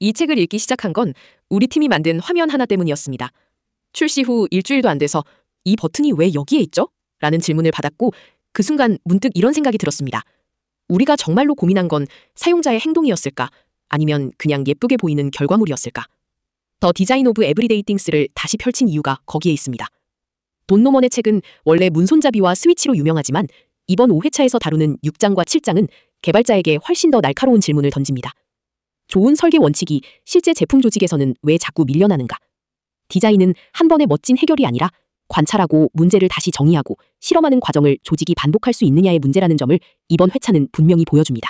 이 책을 읽기 시작한 건 우리 팀이 만든 화면 하나 때문이었습니다. 출시 후 일주일도 안 돼서 이 버튼이 왜 여기에 있죠? 라는 질문을 받았고 그 순간 문득 이런 생각이 들었습니다. 우리가 정말로 고민한 건 사용자의 행동이었을까? 아니면 그냥 예쁘게 보이는 결과물이었을까? 더 디자인 오브 에브리데이 띵스를 다시 펼친 이유가 거기에 있습니다. 돈 노먼의 책은 원래 문손잡이와 스위치로 유명하지만 이번 5회차에서 다루는 6장과 7장은 개발자에게 훨씬 더 날카로운 질문을 던집니다. 좋은 설계 원칙이 실제 제품 조직에서는 왜 자꾸 밀려나는가? 디자인은 한 번의 멋진 해결이 아니라 관찰하고 문제를 다시 정의하고 실험하는 과정을 조직이 반복할 수 있느냐의 문제라는 점을 이번 회차는 분명히 보여줍니다.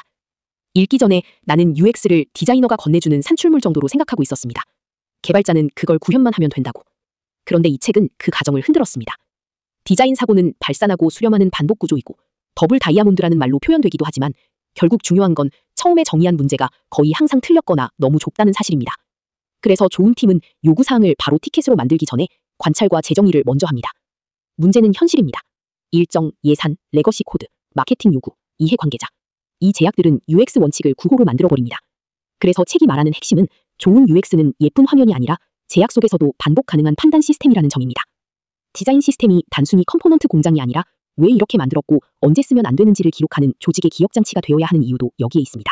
읽기 전에 나는 UX를 디자이너가 건네주는 산출물 정도로 생각하고 있었습니다. 개발자는 그걸 구현만 하면 된다고. 그런데 이 책은 그 가정을 흔들었습니다. 디자인 사고는 발산하고 수렴하는 반복 구조이고 더블 다이아몬드라는 말로 표현되기도 하지만 결국 중요한 건 처음에 정의한 문제가 거의 항상 틀렸거나 너무 좁다는 사실입니다. 그래서 좋은 팀은 요구사항을 바로 티켓으로 만들기 전에 관찰과 재정의를 먼저 합니다. 문제는 현실입니다. 일정, 예산, 레거시 코드, 마케팅 요구, 이해관계자. 이 제약들은 UX 원칙을 구호로 만들어버립니다. 그래서 책이 말하는 핵심은 좋은 UX는 예쁜 화면이 아니라 제약 속에서도 반복 가능한 판단 시스템이라는 점입니다. 디자인 시스템이 단순히 컴포넌트 공장이 아니라 왜 이렇게 만들었고 언제 쓰면 안 되는지를 기록하는 조직의 기억장치가 되어야 하는 이유도 여기에 있습니다.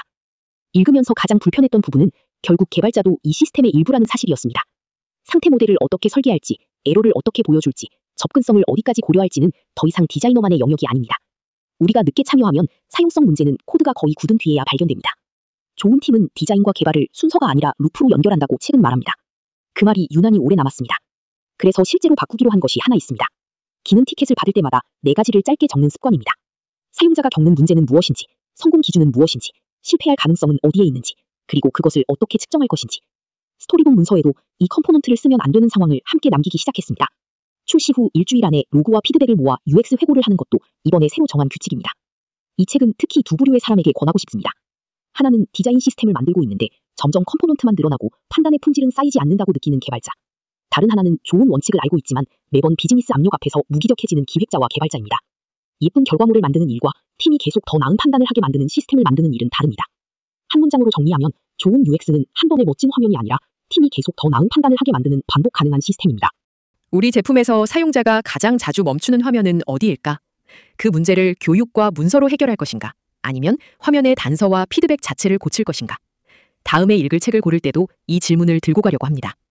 읽으면서 가장 불편했던 부분은 결국 개발자도 이 시스템의 일부라는 사실이었습니다. 상태 모델을 어떻게 설계할지, 에러를 어떻게 보여줄지, 접근성을 어디까지 고려할지는 더 이상 디자이너만의 영역이 아닙니다. 우리가 늦게 참여하면 사용성 문제는 코드가 거의 굳은 뒤에야 발견됩니다. 좋은 팀은 디자인과 개발을 순서가 아니라 루프로 연결한다고 책은 말합니다. 그 말이 유난히 오래 남았습니다. 그래서 실제로 바꾸기로 한 것이 하나 있습니다. 기능 티켓을 받을 때마다 4가지를 짧게 적는 습관입니다. 사용자가 겪는 문제는 무엇인지, 성공 기준은 무엇인지, 실패할 가능성은 어디에 있는지, 그리고 그것을 어떻게 측정할 것인지. 스토리북 문서에도 이 컴포넌트를 쓰면 안 되는 상황을 함께 남기기 시작했습니다. 출시 후 일주일 안에 로그와 피드백을 모아 UX 회고를 하는 것도 이번에 새로 정한 규칙입니다. 이 책은 특히 두 부류의 사람에게 권하고 싶습니다. 하나는 디자인 시스템을 만들고 있는데 점점 컴포넌트만 늘어나고 판단의 품질은 쌓이지 않는다고 느끼는 개발자. 다른 하나는 좋은 원칙을 알고 있지만 매번 비즈니스 압력 앞에서 무기력해지는 기획자와 개발자입니다. 예쁜 결과물을 만드는 일과 팀이 계속 더 나은 판단을 하게 만드는 시스템을 만드는 일은 다릅니다. 한 문장으로 정리하면 좋은 UX는 한 번의 멋진 화면이 아니라 팀이 계속 더 나은 판단을 하게 만드는 반복 가능한 시스템입니다. 우리 제품에서 사용자가 가장 자주 멈추는 화면은 어디일까? 그 문제를 교육과 문서로 해결할 것인가? 아니면 화면의 단서와 피드백 자체를 고칠 것인가? 다음에 읽을 책을 고를 때도 이 질문을 들고 가려고 합니다.